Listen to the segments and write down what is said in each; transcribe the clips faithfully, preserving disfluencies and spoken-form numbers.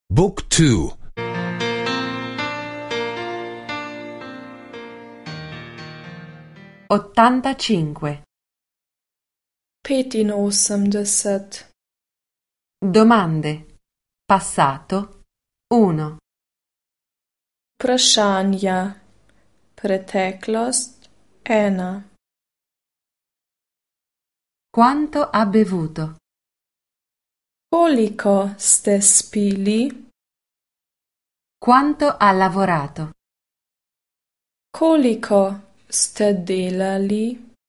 Book two. ottantacinque. petinosemdeset. Domande. Passato. uno. Vprašanja. Preteklost. ena. Quanto ha bevuto? Koliko ste spili? Quanto ha lavorato? Koliko ste delali?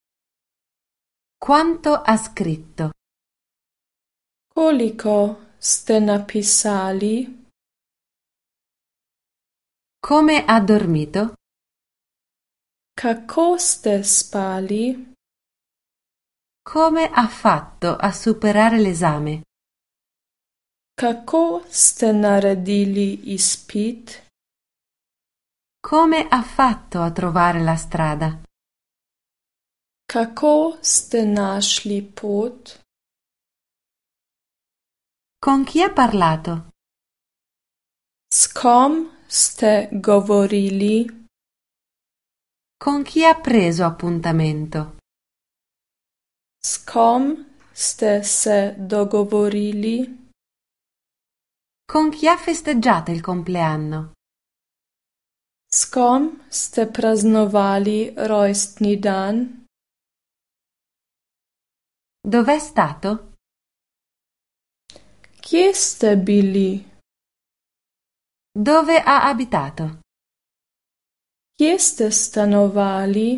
Quanto ha scritto? Koliko ste napisali? Come ha dormito? Kako ste spali? Come ha fatto a superare l'esame? Kako ste naredili izpit? Come ha fatto a trovare la strada? Kako ste našli pot? Con chi ha parlato? S kom ste govorili? Con chi ha preso appuntamento? S kom ste se dogovorili? Con chi ha festeggiato il compleanno? S kom ste praznovali rojstni dan? Dov'è stato? Kje ste bili? Dove ha abitato? Kje ste stanovali?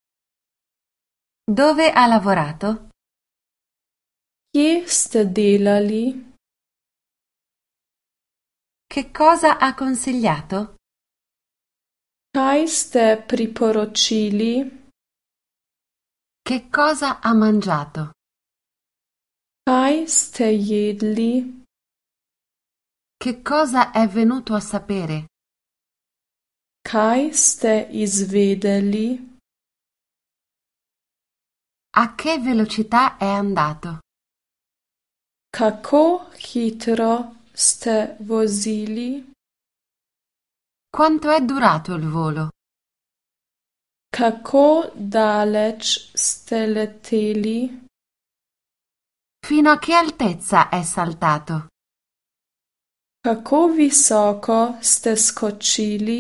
Dove ha lavorato? Kje ste delali? Che cosa ha consigliato? Kaj ste priporočili? Che cosa ha mangiato? Kaj ste jedli? Che cosa è venuto a sapere? Kaj ste izvedeli? A che velocità è andato? Kako hitro ste vozili? Quanto è durato il volo? Kako daleč ste leteli? Fino a che altezza è saltato? Kako visoko ste skočili?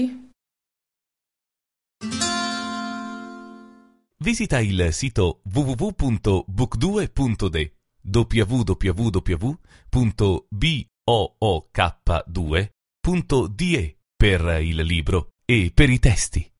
Visita il sito w w w punto book due punto d w w w punto book due punto d e per il libro e per i testi.